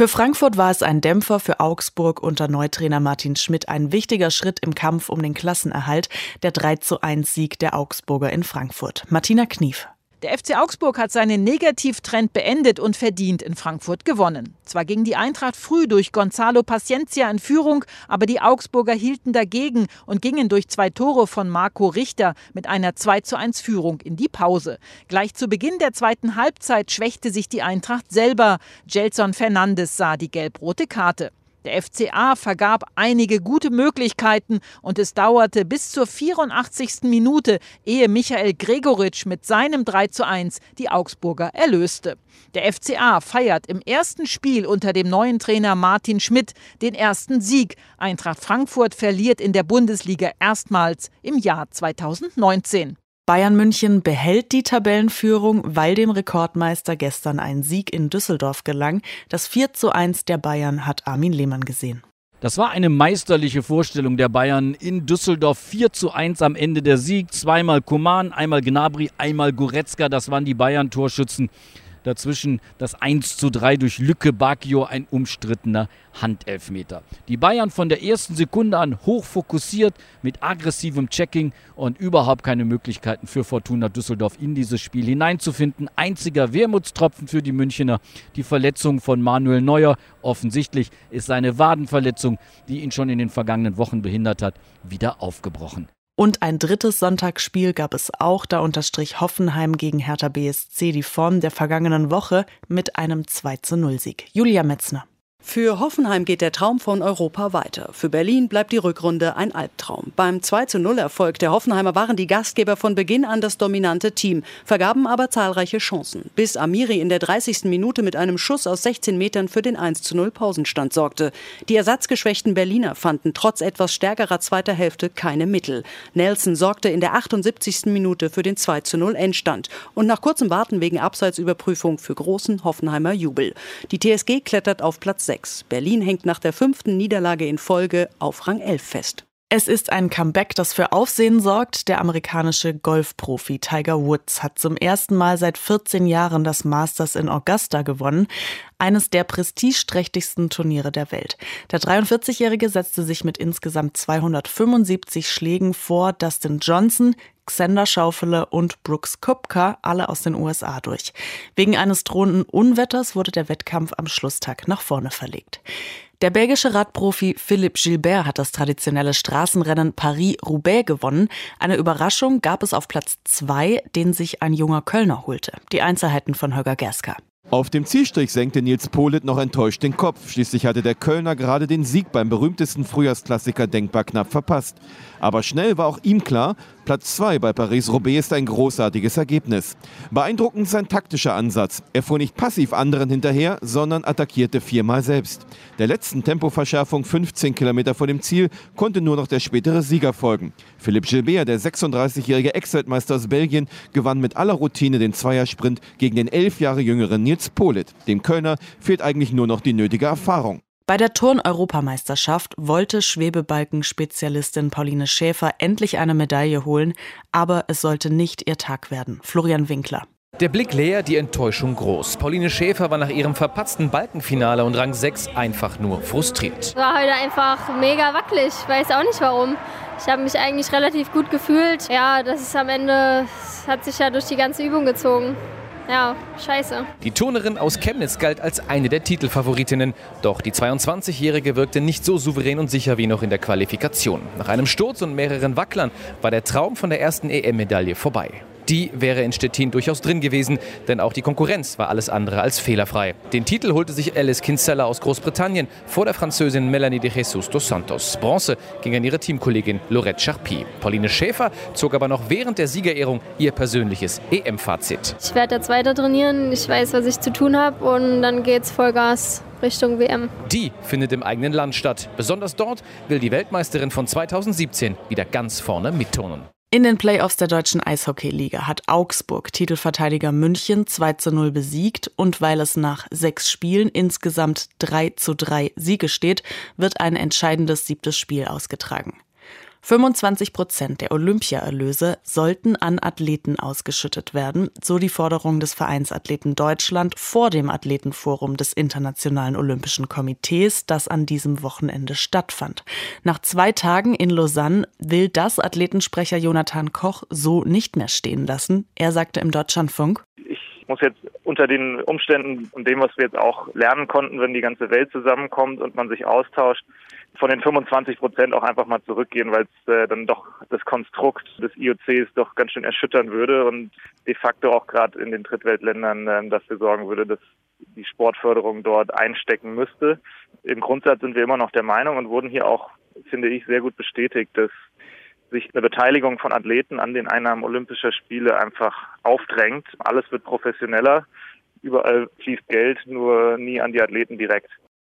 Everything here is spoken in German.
Für Frankfurt war es ein Dämpfer, für Augsburg unter Neutrainer Martin Schmidt ein wichtiger Schritt im Kampf um den Klassenerhalt, der 3:1-Sieg der Augsburger in Frankfurt. Martina Knief. Der FC Augsburg hat seinen Negativtrend beendet und verdient in Frankfurt gewonnen. Zwar ging die Eintracht früh durch Gonzalo Paciencia in Führung, aber die Augsburger hielten dagegen und gingen durch 2 Tore von Marco Richter mit einer 2:1-Führung in die Pause. Gleich zu Beginn der zweiten Halbzeit schwächte sich die Eintracht selber. Gelson Fernandes sah die gelb-rote Karte. Der FCA vergab einige gute Möglichkeiten und es dauerte bis zur 84. Minute, ehe Michael Gregoritsch mit seinem 3:1 die Augsburger erlöste. Der FCA feiert im ersten Spiel unter dem neuen Trainer Martin Schmidt den ersten Sieg. Eintracht Frankfurt verliert in der Bundesliga erstmals im Jahr 2019. Bayern München behält die Tabellenführung, weil dem Rekordmeister gestern ein Sieg in Düsseldorf gelang. Das 4:1 der Bayern hat Armin Lehmann gesehen. Das war eine meisterliche Vorstellung der Bayern in Düsseldorf. 4:1 am Ende der Sieg. Zweimal Coman, einmal Gnabry, einmal Goretzka. Das waren die Bayern-Torschützen. Dazwischen das 1:3 durch Lücke Bacchio, ein umstrittener Handelfmeter. Die Bayern von der ersten Sekunde an hoch fokussiert mit aggressivem Checking und überhaupt keine Möglichkeiten für Fortuna Düsseldorf in dieses Spiel hineinzufinden. Einziger Wermutstropfen für die Münchner, die Verletzung von Manuel Neuer. Offensichtlich ist seine Wadenverletzung, die ihn schon in den vergangenen Wochen behindert hat, wieder aufgebrochen. Und ein drittes Sonntagsspiel gab es auch, da unterstrich Hoffenheim gegen Hertha BSC die Form der vergangenen Woche mit einem 2:0-Sieg. Julia Metzner. Für Hoffenheim geht der Traum von Europa weiter. Für Berlin bleibt die Rückrunde ein Albtraum. Beim 2:0-Erfolg der Hoffenheimer waren die Gastgeber von Beginn an das dominante Team, vergaben aber zahlreiche Chancen, bis Amiri in der 30. Minute mit einem Schuss aus 16 Metern für den 1:0 Pausenstand sorgte. Die ersatzgeschwächten Berliner fanden trotz etwas stärkerer zweiter Hälfte keine Mittel. Nelson sorgte in der 78. Minute für den 2:0 Endstand und nach kurzem Warten wegen Abseitsüberprüfung für großen Hoffenheimer Jubel. Die TSG klettert auf Platz 6. Berlin hängt nach der 5. Niederlage in Folge auf Rang 11 fest. Es ist ein Comeback, das für Aufsehen sorgt. Der amerikanische Golfprofi Tiger Woods hat zum ersten Mal seit 14 Jahren das Masters in Augusta gewonnen. Eines der prestigeträchtigsten Turniere der Welt. Der 43-Jährige setzte sich mit insgesamt 275 Schlägen vor Dustin Johnson, Xander Schauffele und Brooks Koepka, alle aus den USA, durch. Wegen eines drohenden Unwetters wurde der Wettkampf am Schlusstag nach vorne verlegt. Der belgische Radprofi Philippe Gilbert hat das traditionelle Straßenrennen Paris-Roubaix gewonnen. Eine Überraschung gab es auf Platz 2, den sich ein junger Kölner holte. Die Einzelheiten von Holger Gerska. Auf dem Zielstrich senkte Nils Politt noch enttäuscht den Kopf. Schließlich hatte der Kölner gerade den Sieg beim berühmtesten Frühjahrsklassiker denkbar knapp verpasst. Aber schnell war auch ihm klar, Platz 2 bei Paris-Roubaix ist ein großartiges Ergebnis. Beeindruckend sein taktischer Ansatz. Er fuhr nicht passiv anderen hinterher, sondern attackierte 4-mal selbst. Der letzten Tempoverschärfung 15 Kilometer vor dem Ziel konnte nur noch der spätere Sieger folgen. Philippe Gilbert, der 36-jährige Ex-Weltmeister aus Belgien, gewann mit aller Routine den Zweiersprint gegen den 11 Jahre jüngeren Nils Politt. Dem Kölner fehlt eigentlich nur noch die nötige Erfahrung. Bei der Turn-Europameisterschaft wollte Schwebebalken-Spezialistin Pauline Schäfer endlich eine Medaille holen, aber es sollte nicht ihr Tag werden. Florian Winkler. Der Blick leer, die Enttäuschung groß. Pauline Schäfer war nach ihrem verpatzten Balkenfinale und Rang 6 einfach nur frustriert. War heute einfach mega wackelig, ich weiß auch nicht warum. Ich habe mich eigentlich relativ gut gefühlt. Ja, das ist am Ende, hat sich ja durch die ganze Übung gezogen. Ja, scheiße. Die Turnerin aus Chemnitz galt als eine der Titelfavoritinnen. Doch die 22-Jährige wirkte nicht so souverän und sicher wie noch in der Qualifikation. Nach einem Sturz und mehreren Wacklern war der Traum von der ersten EM-Medaille vorbei. Die wäre in Stettin durchaus drin gewesen, denn auch die Konkurrenz war alles andere als fehlerfrei. Den Titel holte sich Alice Kinsella aus Großbritannien vor der Französin Melanie de Jesus dos Santos. Bronze ging an ihre Teamkollegin Laurette Charpy. Pauline Schäfer zog aber noch während der Siegerehrung ihr persönliches EM-Fazit. Ich werde jetzt weiter trainieren, ich weiß, was ich zu tun habe und dann geht's Vollgas Richtung WM. Die findet im eigenen Land statt. Besonders dort will die Weltmeisterin von 2017 wieder ganz vorne mitturnen. In den Playoffs der deutschen Eishockey-Liga hat Augsburg Titelverteidiger München 2:0 besiegt und weil es nach 6 Spielen insgesamt 3:3 Siege steht, wird ein entscheidendes 7. Spiel ausgetragen. 25% der Olympiaerlöse sollten an Athleten ausgeschüttet werden, so die Forderung des Vereinsathleten Deutschland vor dem Athletenforum des Internationalen Olympischen Komitees, das an diesem Wochenende stattfand. Nach 2 Tagen in Lausanne will das Athletensprecher Jonathan Koch so nicht mehr stehen lassen. Er sagte im Deutschlandfunk: Ich muss jetzt unter den Umständen und dem, was wir jetzt auch lernen konnten, wenn die ganze Welt zusammenkommt und man sich austauscht, von den 25% auch einfach mal zurückgehen, weil es dann doch das Konstrukt des IOCs doch ganz schön erschüttern würde und de facto auch gerade in den Drittweltländern dafür sorgen würde, dass die Sportförderung dort einstecken müsste. Im Grundsatz sind wir immer noch der Meinung und wurden hier auch, finde ich, sehr gut bestätigt, dass sich eine Beteiligung von Athleten an den Einnahmen Olympischer Spiele einfach aufdrängt. Alles wird professioneller, überall fließt Geld, nur nie an die Athleten direkt.